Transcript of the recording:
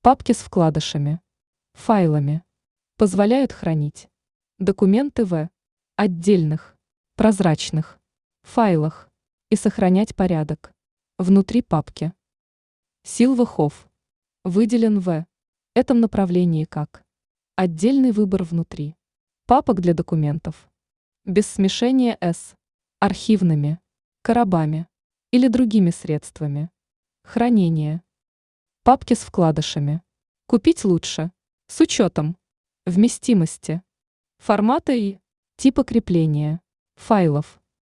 Папки с вкладышами, файлами позволяют хранить документы в отдельных, прозрачных файлах и сохранять порядок внутри папки. Силвахов выделен в этом направлении как отдельный выбор внутри папок для документов, без смешения с архивными коробами или другими средствами хранения. Папки с вкладышами купить лучше с учетом вместимости, формата и типа крепления файлов.